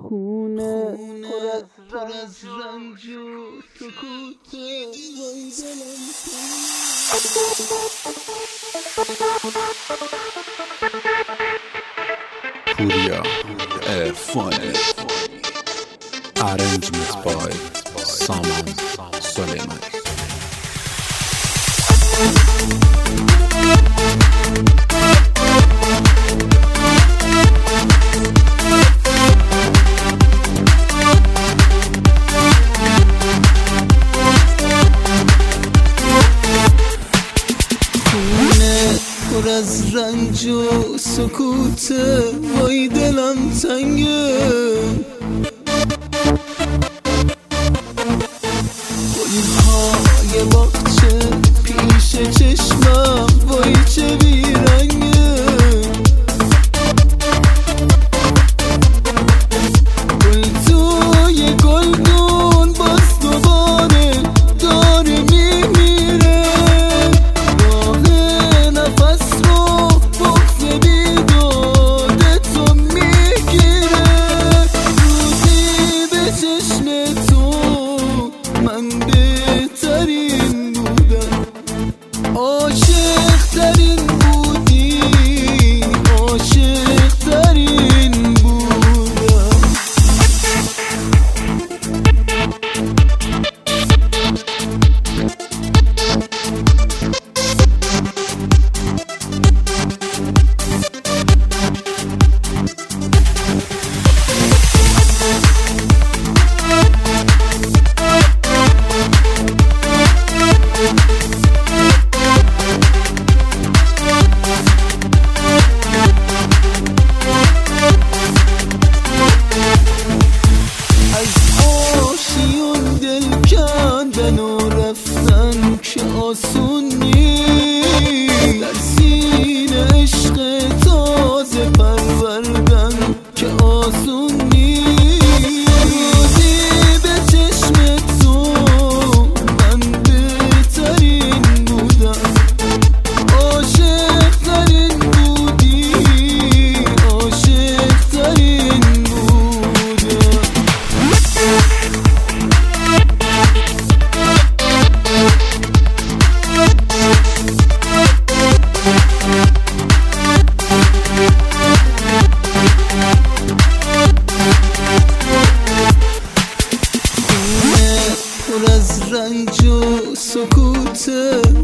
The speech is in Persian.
خونه پر از رنج و سکوت وای دلم پوریا ارفانی Arrangement by Saman Soleiman. پر از رنج و سکوت وای دلم تنگه گلهای باغچه پیش چشمم وای چه بیرنگه گل توی گلدون باز دوباره داره میمیره راه نفس رو بغض بیداد تو میگیره روزی به چشم تو من بهترین بودم عاشق ترین بودی عاشق ترین بودم که آسون نیست در سینه عشق تازه پروردن که آسون نیست روزی به چشم تو من بهترین بودم عاشق ترین بودی عاشق ترین بودم پر از رنج و سکوت